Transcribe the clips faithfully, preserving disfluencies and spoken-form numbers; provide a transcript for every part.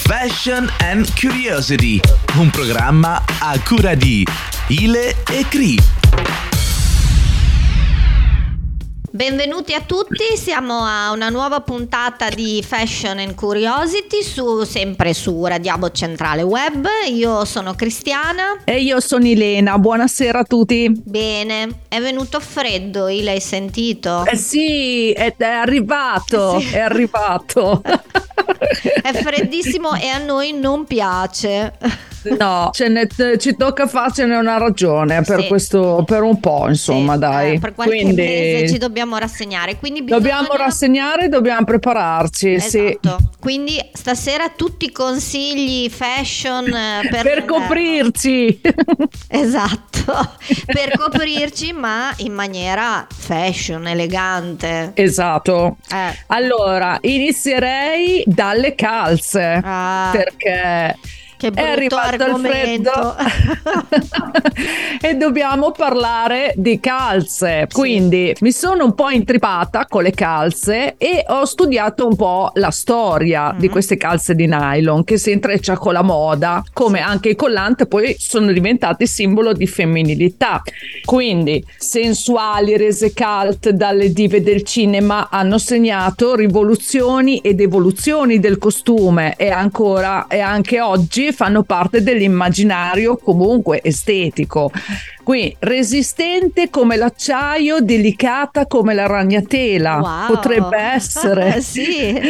Fashion and Curiosity, un programma a cura di Ile e Cri. Benvenuti a tutti, siamo a una nuova puntata di Fashion and Curiosity, su, sempre su Radiabo Centrale Web. Io sono Cristiana. E io sono Ilena, buonasera a tutti. Bene, è venuto freddo, Ile, hai sentito? Eh sì, è, è arrivato, sì. è arrivato. È freddissimo e a noi non piace. No, ce ne, ci tocca farcene una ragione per sì. questo, per un po', insomma, sì, dai. Eh, per qualche Quindi mese ci dobbiamo rassegnare. Quindi bisogna... Dobbiamo rassegnare, dobbiamo prepararci. Esatto. Sì. Quindi stasera tutti i consigli fashion per, per coprirci. Esatto, per coprirci, ma in maniera fashion, elegante. Esatto. Eh. Allora, inizierei dalle calze, ah. perché Che è arrivato argomento. il freddo e dobbiamo parlare di calze. Sì. Quindi mi sono un po' intripata con le calze e ho studiato un po' la storia mm. di queste calze di nylon, che si intreccia con la moda, come anche i collant poi sono diventati simbolo di femminilità. Quindi sensuali, rese cult dalle dive del cinema, hanno segnato rivoluzioni ed evoluzioni del costume e ancora e anche oggi fanno parte dell'immaginario comunque estetico. Qui resistente come l'acciaio, delicata come la ragnatela. Wow. Potrebbe essere sì.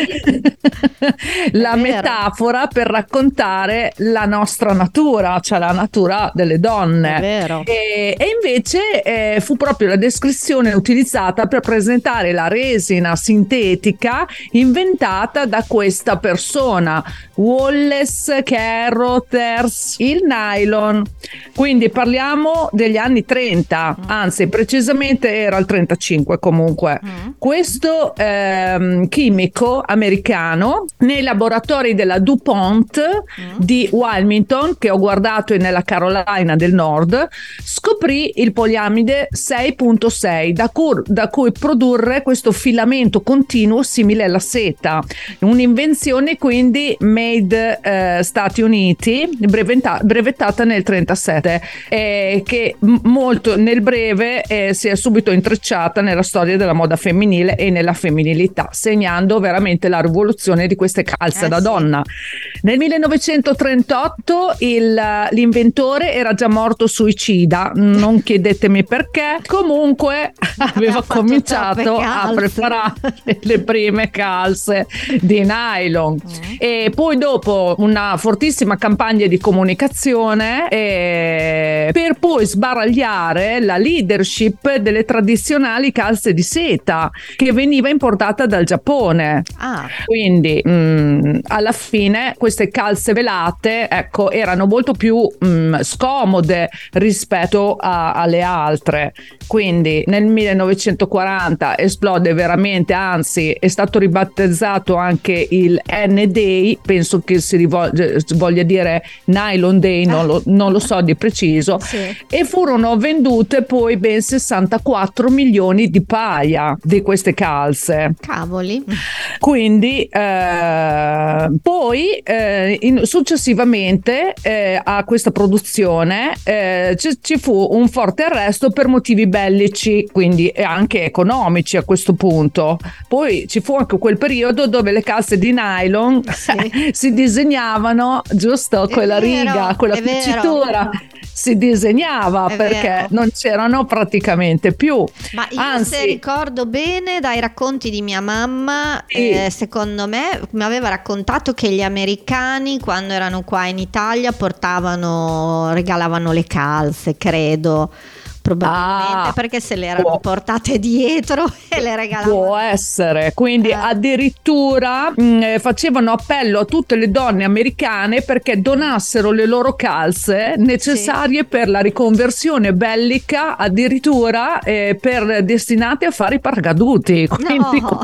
la metafora per raccontare la nostra natura, cioè la natura delle donne. È vero. E, e invece eh, fu proprio la descrizione utilizzata per presentare la resina sintetica inventata da questa persona, Wallace Carothers, il nylon. Quindi parliamo degli anni trenta, anzi precisamente era il trentacinque comunque. Mm. Questo ehm, chimico americano nei laboratori della DuPont mm. di Wilmington, che ho guardato nella Carolina del Nord, scoprì il poliamide sei punto sei, da cui, da cui produrre questo filamento continuo simile alla seta, un'invenzione quindi made eh, Stati Uniti, brevetta, brevettata nel trentasette, eh, che m- molto nel breve eh, si è subito intrecciata nella storia della moda femminile e nella femminilità, segnando veramente la rivoluzione di queste calze eh, da sì. donna. Nel millenovecentotrentotto il, l'inventore era già morto suicida, non chiedetemi perché, comunque aveva cominciato a preparare le prime calze di nylon mm. e poi dopo una fortissima campagna di comunicazione eh, per poi sbaragliare la leadership delle tradizionali calze di seta che veniva importata dal Giappone. Ah. Quindi mh, alla fine queste calze velate, ecco, erano molto più mh, scomode rispetto a, alle altre. Quindi nel millenovecentoquaranta esplode veramente, anzi è stato ribattezzato anche il N-Day, penso che si rivolge, voglia dire Nylon Day, non lo, non lo so di preciso, sì. e furono vendute poi ben sessantaquattro milioni di paia di queste calze. Cavoli. Quindi eh, poi eh, in, successivamente eh, a questa produzione eh, ci, ci fu un forte arresto per motivi bellici, quindi anche economici a questo punto. Poi ci fu anche quel periodo dove le calze di nylon sì. si disegnavano, giusto, è quella vero, riga, quella cucitura si disegnava è perché vero. Non c'erano praticamente più. Ma io Anzi, se ricordo bene dai racconti di mia mamma, sì. eh, secondo me mi aveva raccontato che gli americani quando erano qua in Italia portavano, regalavano le calze, credo. Probabilmente ah, perché se le erano può, portate dietro e le regalavano. Può essere, quindi eh. addirittura mh, facevano appello a tutte le donne americane perché donassero le loro calze necessarie sì. per la riconversione bellica, addirittura eh, per destinate a fare i paracaduti. Quindi no.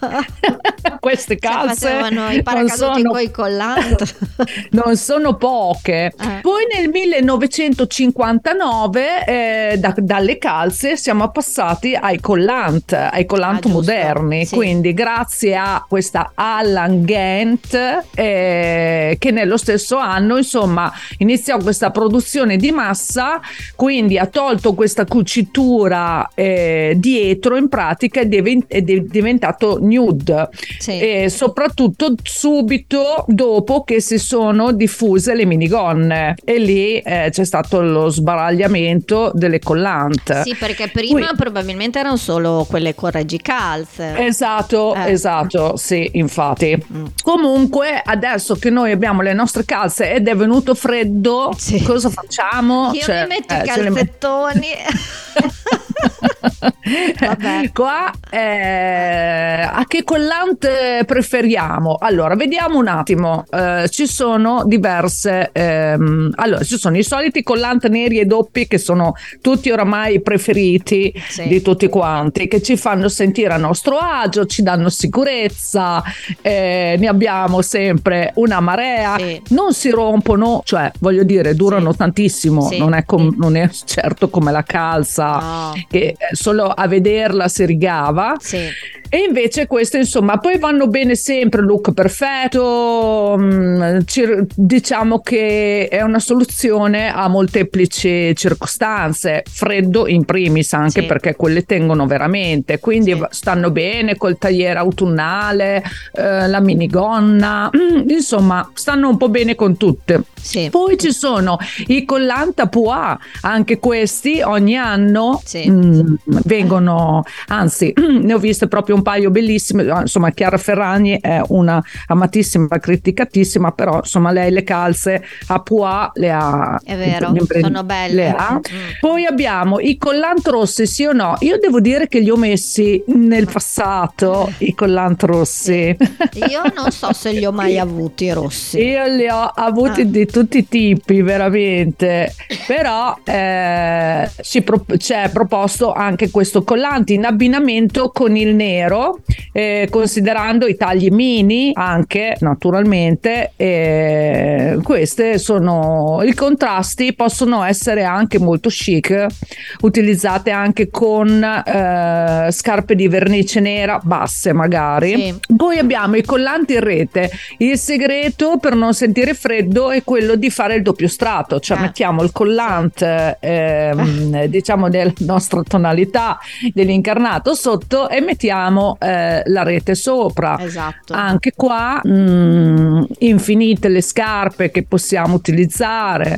queste calze cioè, facevano i paracaduti con i collant. Non sono poche. Eh. Poi nel millenovecentocinquantanove eh, da da, dalle calze siamo passati ai collant, ai collant ah, moderni, sì. Quindi grazie a questa Allan Gant eh, che nello stesso anno insomma iniziò questa produzione di massa, quindi ha tolto questa cucitura eh, dietro in pratica ed è diventato nude, sì. E soprattutto subito dopo che si sono diffuse le minigonne e lì eh, c'è stato lo sbaragliamento delle collant. Sì, perché prima Qui... probabilmente erano solo quelle correggicalze. Esatto, eh. esatto, sì, infatti. Mm. Comunque adesso che noi abbiamo le nostre calze ed è venuto freddo, sì. Cosa facciamo? Io cioè, mi metto eh, i calzettoni. Vabbè. Qua eh, a che collant preferiamo? Allora vediamo un attimo, eh, ci sono diverse ehm, allora ci sono i soliti collant neri e doppi che sono tutti oramai preferiti, sì. Di tutti quanti, che ci fanno sentire a nostro agio, ci danno sicurezza, eh, ne abbiamo sempre una marea, sì. Non si rompono, cioè voglio dire durano sì. Tantissimo, sì. Non è com- non è certo come la calza, no. Che solo a vederla si rigava, sì. E invece queste insomma poi vanno bene sempre, look perfetto, ci, diciamo che è una soluzione a molteplici circostanze, freddo in primis anche, sì. Perché quelle tengono veramente, quindi sì. Stanno bene col tagliere autunnale, eh, la minigonna, insomma stanno un po' bene con tutte, sì. Poi ci sono i collant à pois, anche questi ogni anno, sì. mh, vengono, anzi ne ho viste proprio un paio bellissime, insomma Chiara Ferragni è una amatissima, criticatissima, però insomma lei le calze a pois le ha, è vero, sono belle, le ha. Mm. Poi abbiamo i collant rossi, sì o no? Io devo dire che li ho messi nel passato i collant rossi. Io non so se li ho mai avuti rossi. Io li ho avuti ah. di tutti i tipi veramente, però eh, ci pro- c'è proposto anche questo collante in abbinamento con il nero, eh, considerando i tagli mini anche naturalmente, eh, queste sono i contrasti, possono essere anche molto chic, utilizzate anche con eh, scarpe di vernice nera basse magari, sì. Poi abbiamo i collanti in rete. Il segreto per non sentire freddo è quello di fare il doppio strato, cioè ah. mettiamo il collant ehm, diciamo della nostra tonalità dell'incarnato sotto e mettiamo eh, la rete sopra. Esatto. Anche qua mh, infinite le scarpe che possiamo utilizzare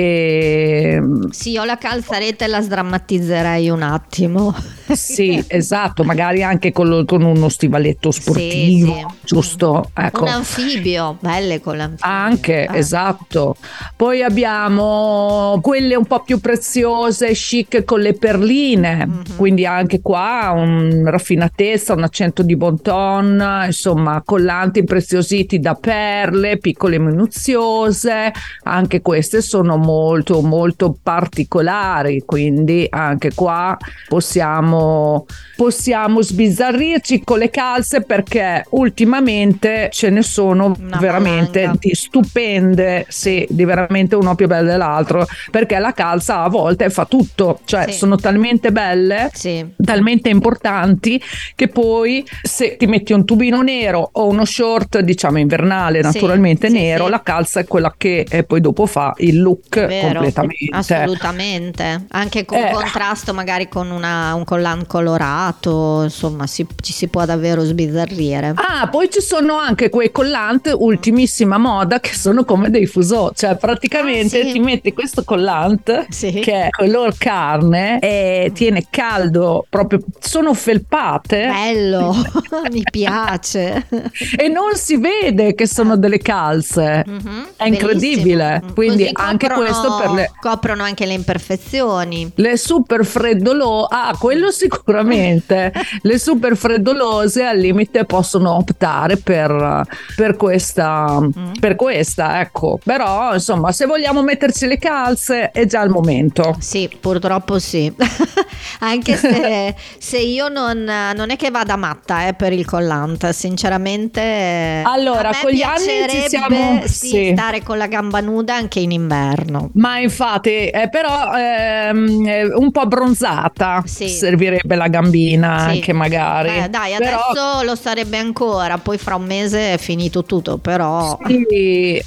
e... sì, io la calzarete la sdrammatizzerei un attimo. Sì, esatto, magari anche con, lo, con uno stivaletto sportivo, sì, sì. Giusto? Ecco. Un anfibio, belle con l'anfibio. Anche, eh. esatto. Poi abbiamo quelle un po' più preziose, chic con le perline, mm-hmm. Quindi anche qua un raffinatezza, un accento di bon ton, insomma collanti impreziositi da perle, piccole minuziose, anche queste sono molto molto particolari, quindi anche qua possiamo possiamo sbizzarrirci con le calze, perché ultimamente ce ne sono una veramente valanga. Di stupende, sì, di veramente uno più bello dell'altro, perché la calza a volte fa tutto, cioè sì. Sono talmente belle, sì. Talmente importanti che poi se ti metti un tubino nero o uno short diciamo invernale naturalmente sì, nero, sì, la calza è quella che eh, poi dopo fa il look vero, completamente, assolutamente, anche con eh. contrasto magari con una, un collante colorato, insomma si, ci si può davvero sbizzarrire. Ah, poi ci sono anche quei collant ultimissima moda che sono come dei fuseau, cioè praticamente ah, sì. Ti metti questo collant sì. Che è color carne e tiene caldo, proprio sono felpate, bello. Mi piace e non si vede che sono delle calze, mm-hmm. È incredibile. Bellissimo. Quindi così anche coprono, questo per le coprono anche le imperfezioni, le super freddolo, ah quello sicuramente le super freddolose al limite possono optare per, per questa mm. per questa, ecco. Però insomma, se vogliamo metterci le calze è già il momento. Sì, purtroppo sì. Anche se, se io non, non è che vada matta eh, per il collante, sinceramente. Allora, con gli anni ci siamo sì, sì. stare con la gamba nuda anche in inverno. Ma infatti, eh, però ehm, un po' abbronzata sì. servirebbe la gambina sì. anche magari. Eh, dai, però... adesso lo sarebbe ancora, poi fra un mese è finito tutto, però. Sì,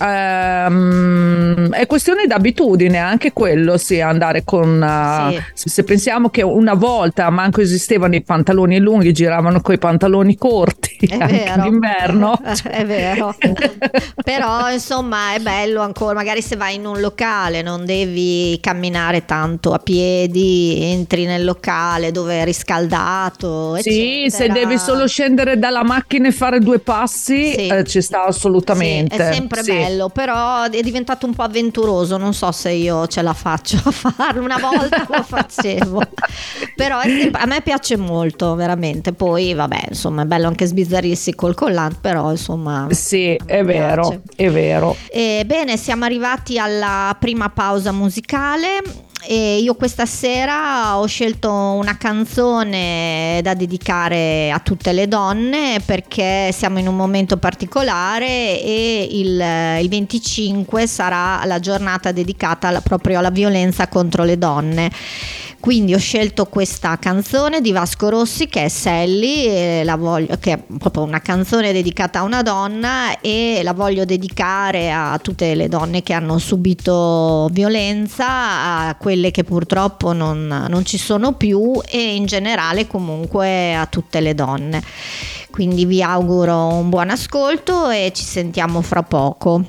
ehm, è questione d'abitudine, anche quello, sì, andare con. Uh, sì. Se pensiamo che una volta manco esistevano i pantaloni lunghi, giravano coi pantaloni corti è anche vero. d'inverno. È vero. Però insomma è bello ancora, magari se vai in un locale non devi camminare tanto a piedi, entri nel locale dove è riscaldato, sì, eccetera. Se devi solo scendere dalla macchina e fare due passi sì. eh, ci sta assolutamente. Sì, è sempre sì. bello, però è diventato un po' avventuroso, non so se io ce la faccio a farlo, una volta lo facevo. Però è sempre, a me piace molto veramente, poi vabbè insomma è bello anche sbizzarrirsi col collante, però insomma sì è vero piace. È vero. E bene, siamo arrivati alla prima pausa musicale e io questa sera ho scelto una canzone da dedicare a tutte le donne perché siamo in un momento particolare e il, il venticinque sarà la giornata dedicata alla, proprio alla violenza contro le donne. Quindi ho scelto questa canzone di Vasco Rossi che è Sally, e la voglio, che è proprio una canzone dedicata a una donna e la voglio dedicare a tutte le donne che hanno subito violenza, a quelle che purtroppo non, non ci sono più e in generale comunque a tutte le donne. Quindi vi auguro un buon ascolto e ci sentiamo fra poco.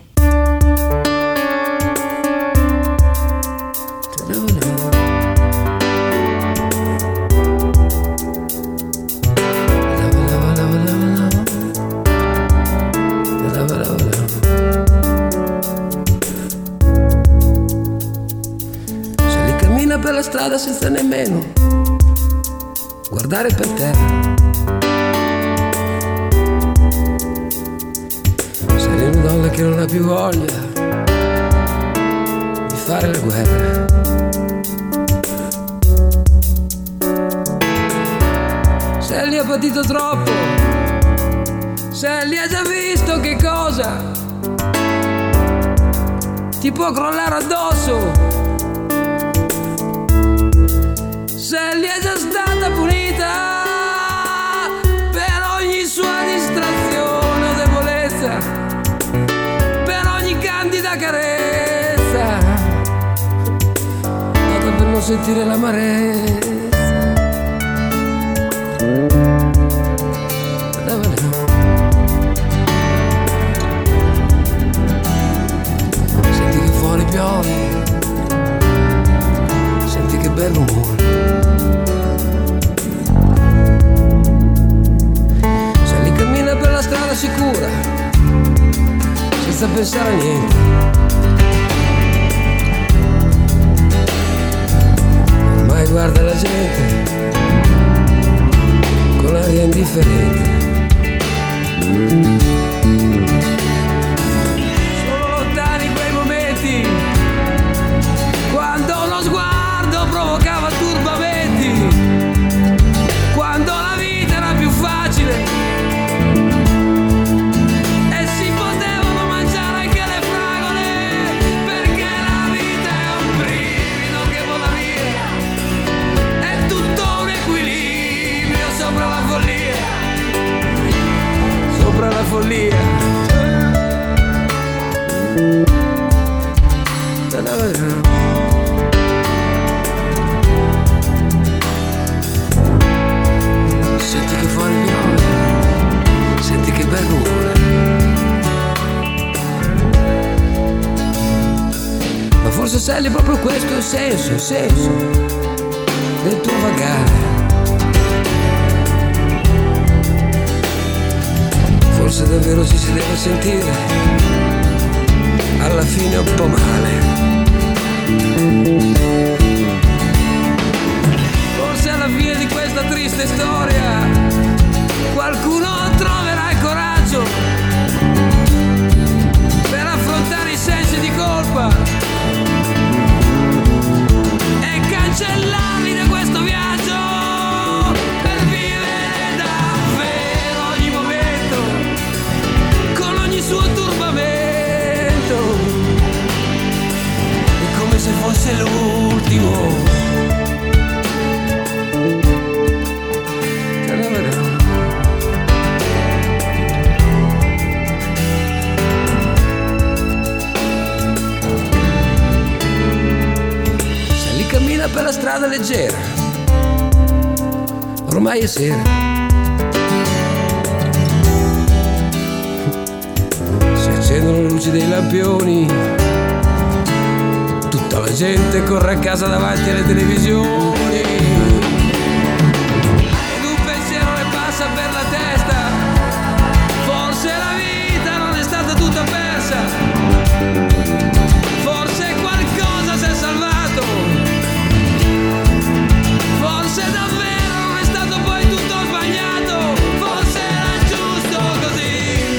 Per la strada senza nemmeno guardare per terra. Sei una donna che non ha più voglia di fare la guerra. Sally ha patito troppo, Sally ha già visto che cosa ti può crollare addosso. Sally è già stata punita per ogni sua distrazione o debolezza, per ogni candida carezza, nata per non sentire l'amarezza. Senti che fuori piove, senti che bel rumore. Per la strada sicura, senza pensare a niente. Ormai guarda la gente con aria indifferente. Sono lontani quei momenti quando uno sguardo provocava turbamenti, quando la vita era più facile. Sopra la follia, senti che fuori piove, senti che bel rumore. Ma forse Sally è proprio questo il senso, il senso del tuo vagare. Forse davvero ci si deve sentire alla fine un po' male. Forse alla fine di questa triste storia qualcuno troverà il coraggio per affrontare i sensi di colpa e cancellarli da questo viaggio, per vivere davvero ogni momento con ogni suo turbamento, è come se fosse l'ultimo. Cammina per la strada leggera, ormai è sera. Si accendono le luci dei lampioni, tutta la gente corre a casa davanti alle televisioni. Ed un pensiero le passa per la testa, forse la vita non è stata tutta persa, forse qualcosa si è salvato. Forse davvero non è stato poi tutto sbagliato, forse era giusto così.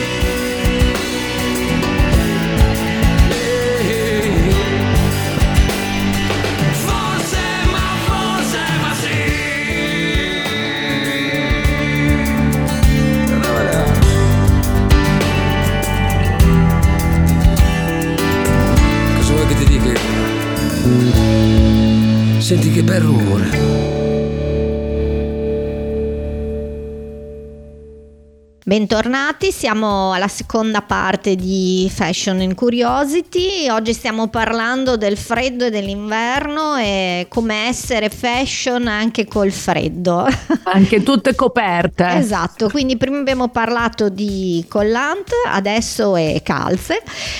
Forse, ma forse, ma sì. Cosa vuoi che ti dica? Senti che bel rumore. Bentornati, siamo alla seconda parte di Fashion and Curiosity. Oggi stiamo parlando del freddo e dell'inverno e come essere fashion anche col freddo. Anche tutte coperte. Esatto, quindi prima abbiamo parlato di collant, adesso è calze.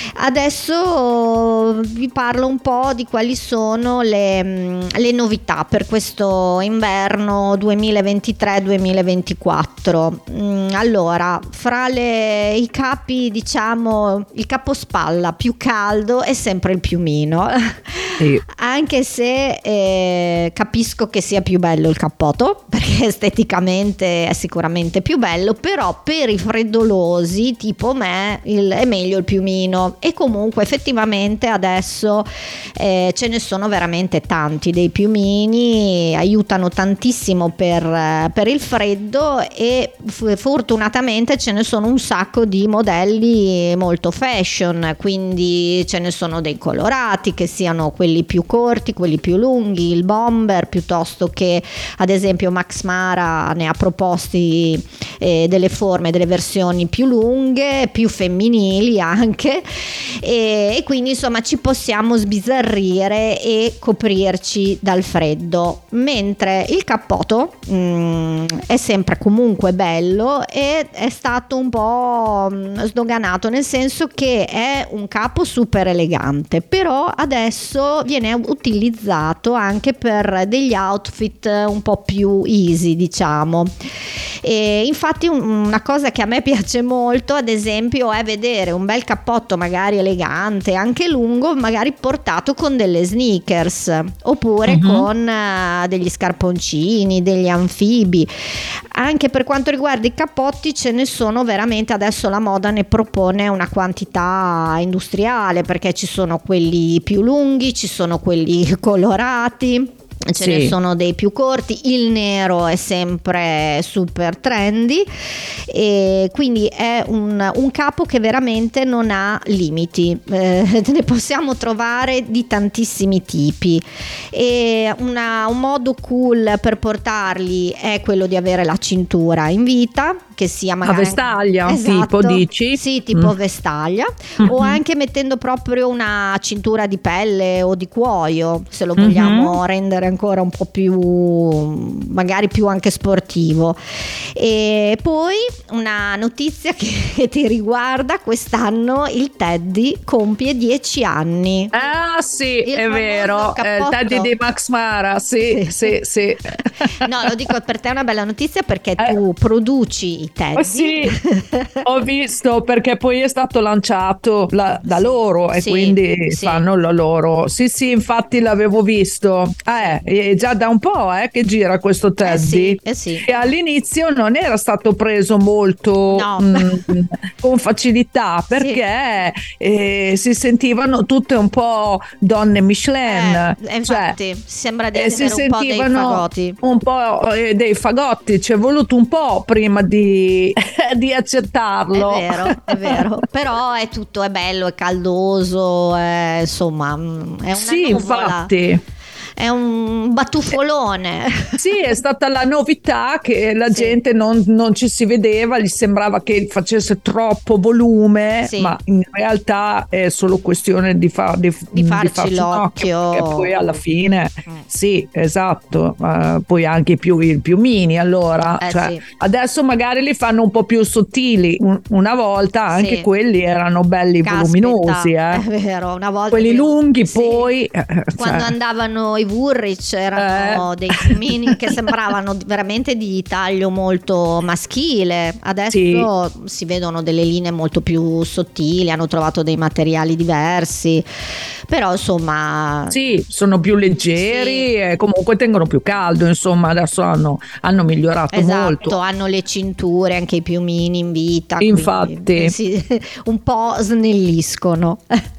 Adesso vi parlo un po' di quali sono le, le novità per questo inverno duemilaventitré duemilaventiquattro. Allora, fra le, i capi, diciamo, il capospalla più caldo è sempre il piumino. Sì. Anche se eh, capisco che sia più bello il cappotto, perché esteticamente è sicuramente più bello, però per i freddolosi tipo me il, è meglio il piumino. E comunque effettivamente adesso eh, ce ne sono veramente tanti dei piumini, aiutano tantissimo per, per il freddo e f- fortunatamente ce ne sono un sacco di modelli molto fashion, quindi ce ne sono dei colorati, che siano quelli più corti, quelli più lunghi, il bomber, piuttosto che ad esempio Max Mara ne ha proposti eh, delle forme, delle versioni più lunghe, più femminili anche, e, e quindi insomma ci possiamo sbizzarrire e coprirci dal freddo, mentre il cappotto mh, è sempre comunque bello e è stato un po' sdoganato, nel senso che è un capo super elegante, però adesso viene utilizzato anche per degli outfit un po' più easy, diciamo. E infatti una cosa che a me piace molto, ad esempio, è vedere un bel cappotto magari elegante, anche lungo, magari portato con delle sneakers oppure uh-huh. con uh, degli scarponcini, degli anfibi. Anche per quanto riguarda i cappotti ce ne sono veramente, adesso la moda ne propone una quantità industriale, perché ci sono quelli più lunghi, ci sono quelli colorati, ce sì. ne sono dei più corti, il nero è sempre super trendy e quindi è un, un capo che veramente non ha limiti, eh, ne possiamo trovare di tantissimi tipi e una, un modo cool per portarli è quello di avere la cintura in vita, che sia magari a vestaglia, esatto, tipo dici? Sì, tipo mm. vestaglia mm-hmm. o anche mettendo proprio una cintura di pelle o di cuoio, se lo vogliamo mm-hmm. rendere ancora un po' più, magari più anche sportivo. E poi una notizia che ti riguarda: quest'anno il Teddy compie dieci anni. Ah, Ah sì, Il è famoso vero, eh, il cappotto. Teddy di Max Mara, sì, sì, sì. No, lo dico per te è una bella notizia perché tu produci i Teddy. Oh, sì, ho visto perché poi è stato lanciato la- da Sì, loro e sì, quindi sì. fanno la loro. Sì, sì, infatti l'avevo visto. Eh, è già da un po' eh, che gira questo Teddy. sì, eh sì. E all'inizio non era stato preso molto No. mh, con facilità perché eh, si sentivano tutte un po' donne Michelin. Eh, infatti, sembra di eh, si essere un po' dei sentivano fagoti. un po' eh, dei fagoti, ci è voluto un po' prima di, di accettarlo. È vero, è vero. Però è tutto, è bello, è caldoso, è, insomma, mm, è una Sì, nuvola. infatti. È un battufolone. Sì, è stata la novità che la Sì. gente non, non ci si vedeva, gli sembrava che facesse troppo volume, Sì. ma in realtà è solo questione di, fa- di, Di farci un l'occhio. occhio, perché poi alla fine, Mm. sì, esatto, eh, poi anche più, i più mini allora, Eh, cioè, sì. adesso magari li fanno un po' più sottili, Un- una volta anche Sì. quelli erano belli Caspita, voluminosi, eh. è vero, una volta quelli che- lunghi sì. poi... eh, Quando cioè, andavano i Woolrich erano Eh. dei pulmini che sembravano veramente di taglio molto maschile. Adesso si vedono delle linee molto più sottili, hanno trovato dei materiali diversi, però insomma Sì, sono più leggeri Sì. e comunque tengono più caldo, insomma, adesso hanno, hanno migliorato esatto, molto. hanno le cinture, anche i piumini in vita, Infatti. quindi, sì, un po' snelliscono.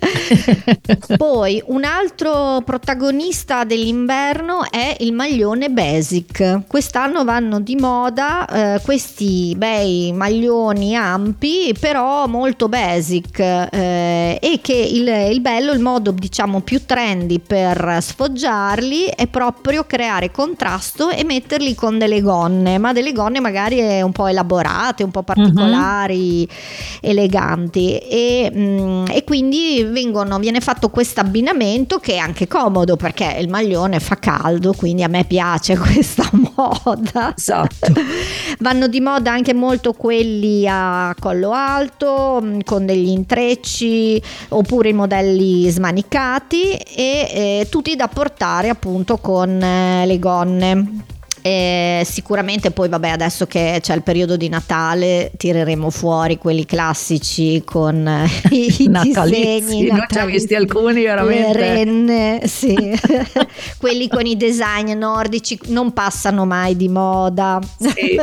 Poi un altro protagonista dell'inverno è il maglione basic. Quest'anno vanno di moda eh, questi bei maglioni ampi però molto basic, eh, e che il, il bello, il modo diciamo più trendy per sfoggiarli è proprio creare contrasto e metterli con delle gonne, ma delle gonne magari un po' elaborate, un po' particolari, eleganti, e, mm, e quindi vengono, viene fatto questo abbinamento che è anche comodo perché il maglione fa caldo, quindi a me piace questa moda. Esatto. Vanno di moda anche molto quelli a collo alto, mh, con degli intrecci, oppure i modelli smanicati, e eh, tutti da portare appunto con eh, le gonne. E sicuramente poi vabbè, adesso che c'è il periodo di Natale tireremo fuori quelli classici con eh, i Natalizi, disegni ne ho già visti alcuni veramente. le renne, sì. Quelli con i design nordici non passano mai di moda. Sì.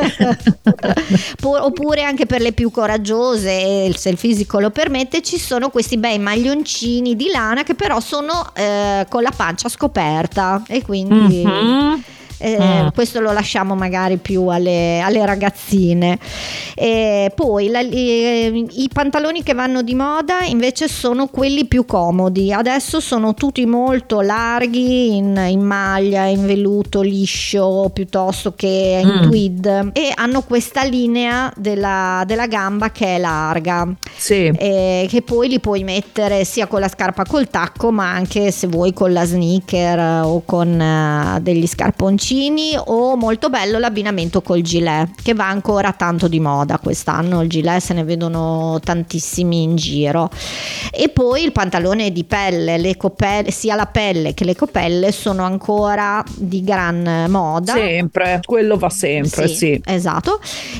Pu- oppure anche per le più coraggiose, se il fisico lo permette, ci sono questi bei maglioncini di lana che però sono eh, con la pancia scoperta, e quindi Mhm. Eh, Mm. questo lo lasciamo magari più alle, alle ragazzine. E poi la- i, i pantaloni che vanno di moda invece sono quelli più comodi. Adesso sono tutti molto larghi, in, in maglia, in velluto liscio piuttosto che in Mm. tweed, e hanno questa linea della, della gamba che è larga, Sì. eh, che poi li puoi mettere sia con la scarpa col tacco, ma anche se vuoi con la sneaker, eh, o con eh, degli scarponcini, o molto bello l'abbinamento col gilet, che va ancora tanto di moda quest'anno. Il gilet se ne vedono tantissimi in giro. E poi il pantalone di pelle, le copelle, sia la pelle che le copelle sono ancora di gran moda. Sempre, quello va sempre, sì. Esatto.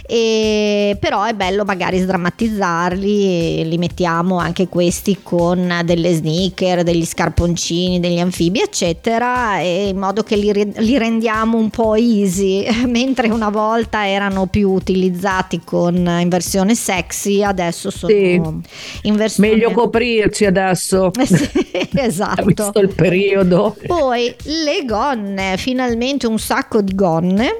E però è bello magari sdrammatizzarli, e li mettiamo anche questi con delle sneaker, degli scarponcini, degli anfibi eccetera, e in modo che li, re- li rendiamo un po' easy. Mentre una volta erano più utilizzati con in versione sexy, adesso sono Sì. in versione Meglio coprirci adesso. Eh sì, esatto. Visto il periodo. Poi le gonne, finalmente un sacco di gonne.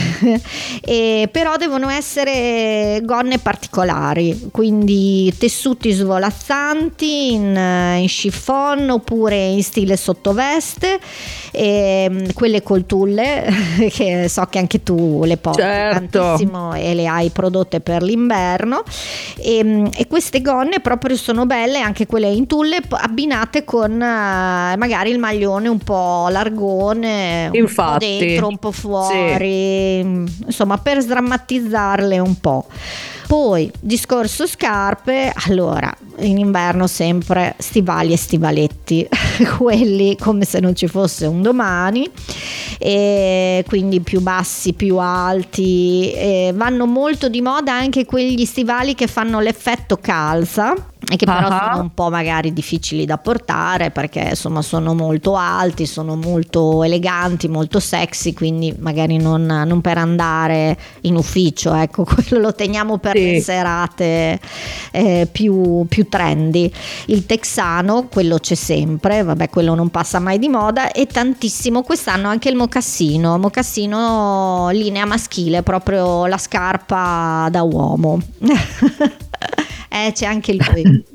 E però devono essere gonne particolari, quindi tessuti svolazzanti in, in chiffon oppure in stile sottoveste, e quelle col tulle che so che anche tu le porti Certo. tantissimo e le hai prodotte per l'inverno, e, e queste gonne proprio sono belle, anche quelle in tulle abbinate con eh, magari il maglione un po' largone, un Infatti. po' dentro, un po' fuori, insomma, per sdrammatizzarle un po'. Poi discorso scarpe, allora in inverno sempre stivali e stivaletti. quelli come se non ci fosse un domani, e quindi più bassi più alti, e vanno molto di moda anche quegli stivali che fanno l'effetto calza e che però uh-huh. sono un po' magari difficili da portare perché insomma sono molto alti, sono molto eleganti, molto sexy, quindi magari non, non per andare in ufficio, ecco, quello lo teniamo per sì. le serate eh, più, più trendy. Il texano, quello c'è sempre, vabbè, quello non passa mai di moda, e tantissimo quest'anno anche il mocassino, mocassino linea maschile, proprio la scarpa da uomo. Eh, c'è anche lui.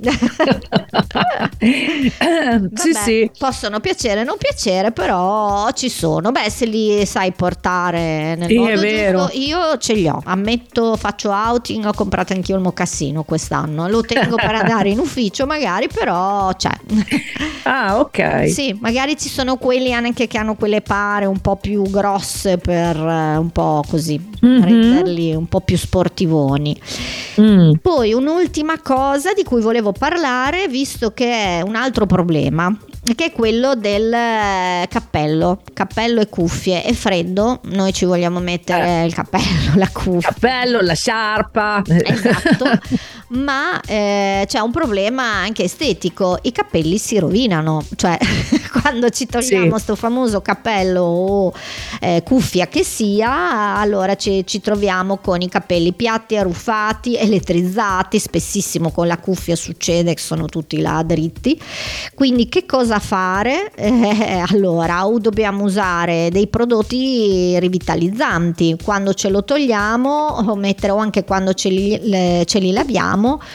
Vabbè, sì, sì. Possono piacere o non piacere, però ci sono. Beh, se li sai portare nel sì, modo è vero. giusto, io ce li ho. Ammetto, faccio outing, ho comprato anch'io il mocassino quest'anno. Lo tengo per andare in ufficio magari, però c'è. Ah, ok. Sì, magari ci sono quelli anche che hanno quelle pare un po' più grosse per uh, un po' così, mm-hmm. renderli un po' più sportivoni. Mm. Poi un'ultima cosa di cui volevo parlare, visto che è un altro problema, che è quello del cappello, cappello e cuffie. È freddo, noi ci vogliamo mettere eh. il cappello, la cuffia, cappello, la sciarpa, esatto. Ma eh, c'è un problema anche estetico, i capelli si rovinano, cioè quando ci togliamo sì. sto famoso cappello o eh, cuffia che sia, allora ci, ci troviamo con i capelli piatti, arruffati, elettrizzati, spessissimo con la cuffia succede che sono tutti là dritti. Quindi che cosa fare? Eh, allora o dobbiamo usare dei prodotti rivitalizzanti quando ce lo togliamo, o mettere, o anche quando ce li, le, ce li laviamo,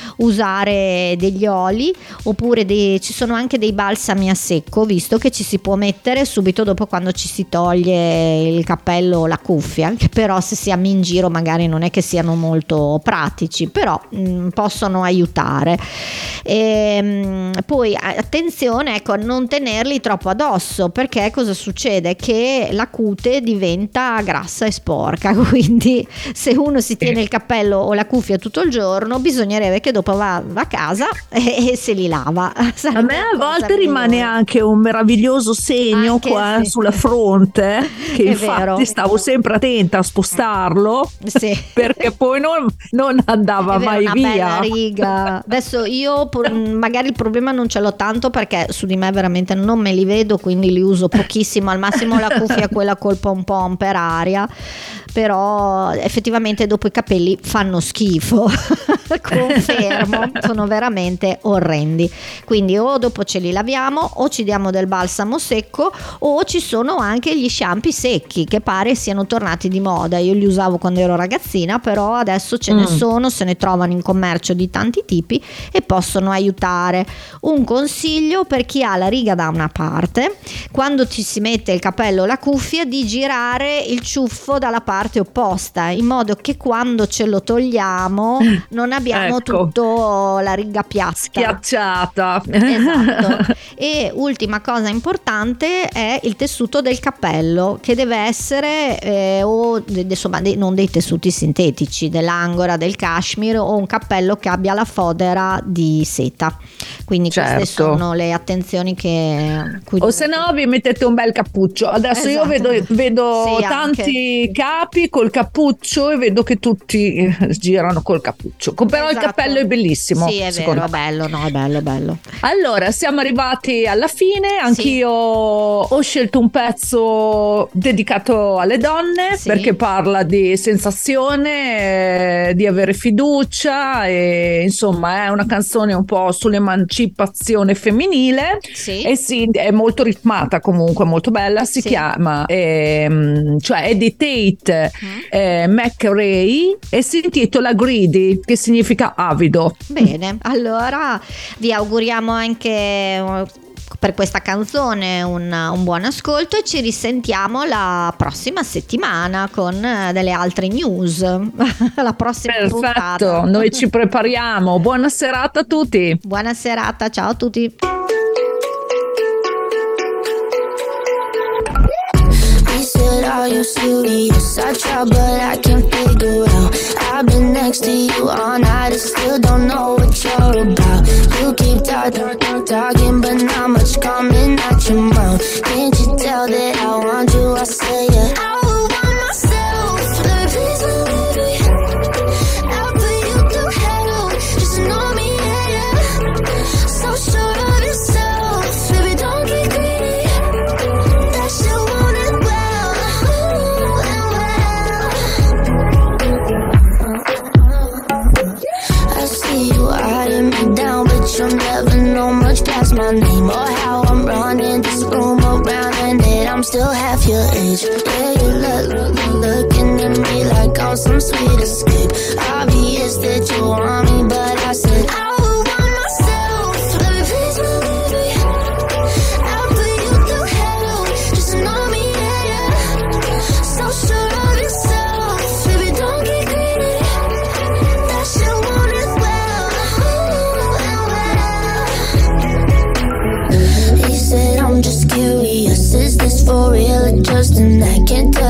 usare degli oli, oppure dei, ci sono anche dei balsami a secco, visto che ci si può mettere subito dopo quando ci si toglie il cappello o la cuffia, che però se siamo in giro magari non è che siano molto pratici, però mh, possono aiutare. E, mh, poi attenzione, ecco, a non tenerli troppo addosso, perché cosa succede? Che la cute diventa grassa e sporca, quindi se uno si tiene il cappello o la cuffia tutto il giorno bisognerebbe che dopo va, va a casa e, e se li lava. A me a volte rimane anche un meraviglioso segno anche qua sì. sulla fronte, che è infatti vero. Stavo sempre attenta a spostarlo sì. perché poi non, non andava vero, mai una via. Bella riga. Adesso io magari il problema non ce l'ho tanto perché su di me veramente non me li vedo, quindi li uso pochissimo, al massimo la cuffia quella col pom pom per aria, però effettivamente dopo i capelli fanno schifo. Confermo, sono veramente orrendi, quindi o dopo ce li laviamo o ci diamo del balsamo secco, o ci sono anche gli shampoo secchi che pare siano tornati di moda. Io li usavo quando ero ragazzina, però adesso ce mm. ne sono, se ne trovano in commercio di tanti tipi e possono aiutare. Un consiglio per chi ha la riga da una parte, quando ci si mette il cappello o la cuffia, di girare il ciuffo dalla parte opposta, in modo che quando ce lo togliamo non abbiamo ecco. tutto la riga piatta, schiacciata. Esatto. E ultima cosa importante è il tessuto del cappello, che deve essere eh, o de, insomma de, non dei tessuti sintetici, dell'angora, del cashmere, o un cappello che abbia la fodera di seta. Quindi certo. queste sono le attenzioni che cui o se no vi mettete un bel cappuccio. Adesso esatto. io vedo, vedo sì, tanti anche. capi col cappuccio e vedo che tutti girano col cappuccio. Però esatto. il cappello è bellissimo. Sì, è vero, è bello, no, è bello, è bello. Allora, siamo arrivati alla fine. Anch'io sì. ho scelto un pezzo dedicato alle donne, sì. perché parla di sensazione, eh, di avere fiducia, e insomma è una canzone un po' sull'emancipazione femminile. Sì. E sì, è molto ritmata, comunque molto bella. Si sì. chiama ehm, cioè è di Tate mm. eh, McRae e si intitola Greedy, che significa avido. Bene, allora vi auguriamo anche per questa canzone un, un buon ascolto e ci risentiamo la prossima settimana con delle altre news. La prossima Perfetto, puntata. Noi ci prepariamo. Buona serata a tutti. Buona serata, ciao a tutti. Are you serious? I try, but I can't figure out. I've I've been next to you all night and still don't know what you're about. You keep talking, talking, but not much coming out your mouth. Can't you tell that I want you? I say yeah. I would want myself. Baby, please don't leave me. I'll put you through hell. Just know me, yeah, yeah. So sure of yourself. Baby, don't get greedy. That shit want it well. Ooh, and well. I see you eyeing me down, but you'll never know much past my name or how I'm running this room around, and that I'm still half your age. Yeah, you look, look, looking at me like I'm some sweet escape. Obvious that you want me, but I said I would want myself. Baby, please don't leave me. I'll put you through hell. Just know me, yeah, yeah. So sure of yourself. Baby, don't get greedy. That shit want it well. Ooh, and well. He said I'm just curious. Is this for real or just an act? Can't tell